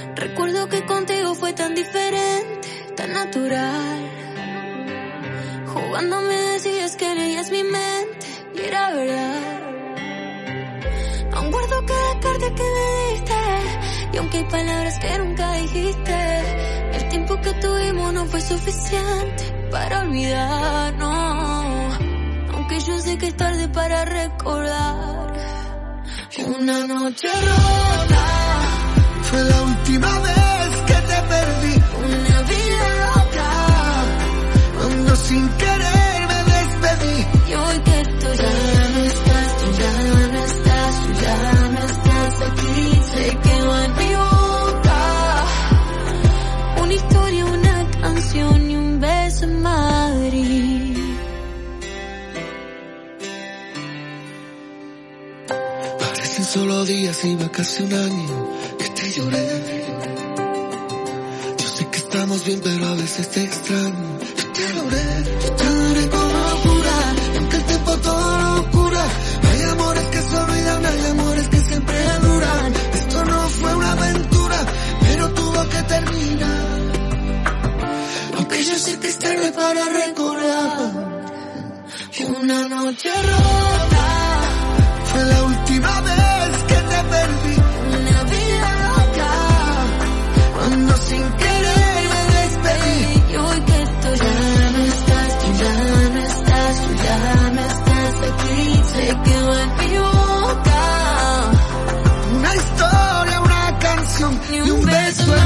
Recuerdo que contigo fue tan diferente, tan natural. Jugando me decías que leías mi mente y era verdad. Aún guardo cada carta que me diste, y aunque hay palabras que nunca dijiste, el tiempo que tuvimos no fue suficiente para olvidarnos. Aunque yo sé que es tarde para recordar. Una noche rota fue la última vez que te perdí. Una vida loca cuando sin querer me despedí. Y hoy que tú ya no estás, tú ya no estás, tú ya no estás aquí. Se quedó en mi boca una historia, una canción y un beso en Madrid. Parecen solo días y va casi un año que te lloré. Yo sé que estamos bien, pero a veces te extraño. Yo te adoré con locura. Y aunque el tiempo todo lo cura, hay amores que se olvidan, hay amores que siempre duran. Esto no fue una aventura, pero tuvo que terminar. Aunque yo sé que es tarde para recordar. Una noche rota fue la última vez que te perdí. Una vida loca cuando sin querer me despedí. y hoy que tú ya no estás, tú ya no estás, tú ya no estás aquí. Se quedó en mi boca una historia, una canción y un beso.